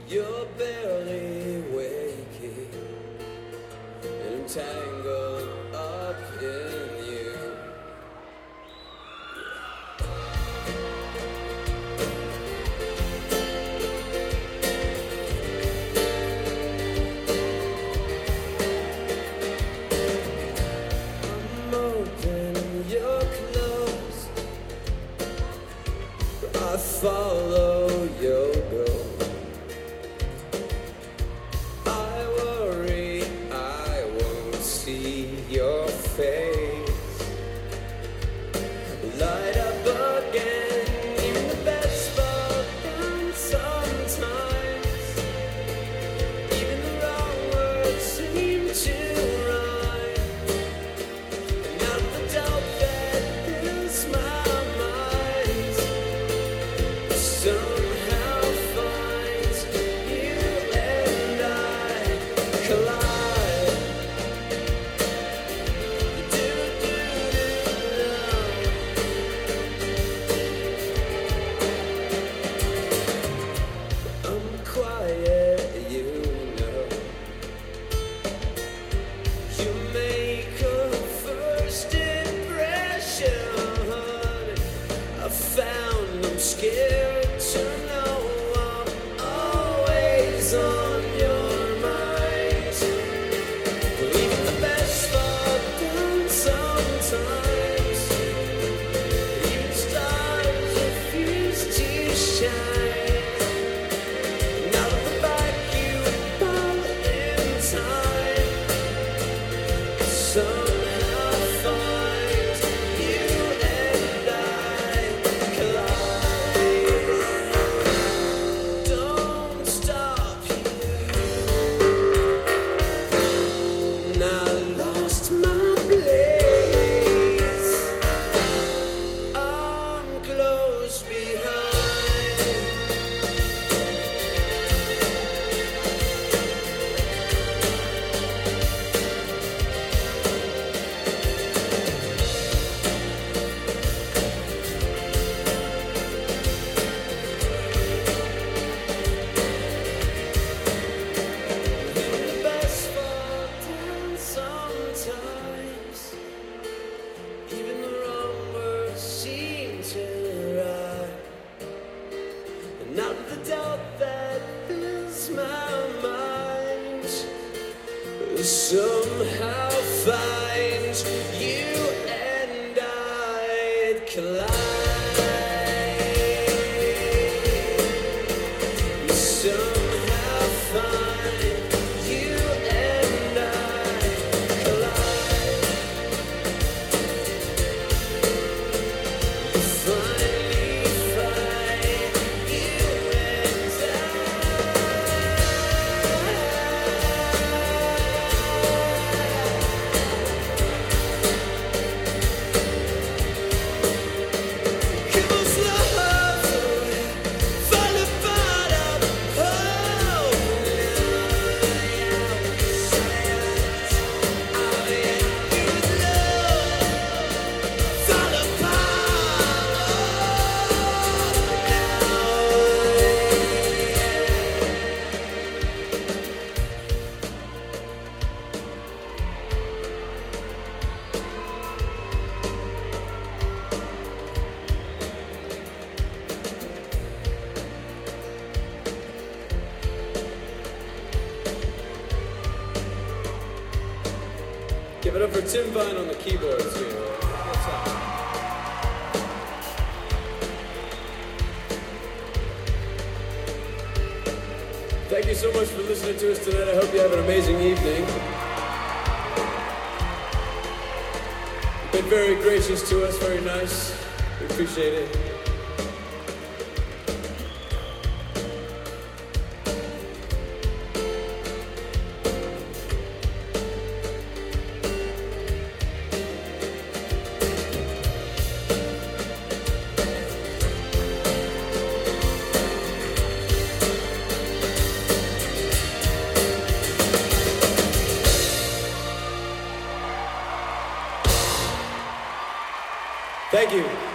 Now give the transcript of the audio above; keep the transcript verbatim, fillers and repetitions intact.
You're barely waking, and I'm tangled up in you. I'm open, you're close. I follow your goal. Your face light up again in the best spot, and sometimes even the wrong words seem to rhyme. And out of the doubt that fills my mind, somehow finds you and I collide. Found I'm scared to know I'm always on your mind. Even the best fall down sometimes. Even stars refuse to shine. And out of the back you fall in time. Somehow find you and I. Don't stop here. Now I lost my place. I'm close behind. Sometimes even the wrong words seem to rhyme, and out of the doubt that fills my mind, somehow finds you and I collide. Somehow find you and I. Give it up for Tim Vine on the keyboards here. What's up? Thank you so much for listening to us tonight. I hope you have an amazing evening. You've been very gracious to us, very nice. We appreciate it. Thank you.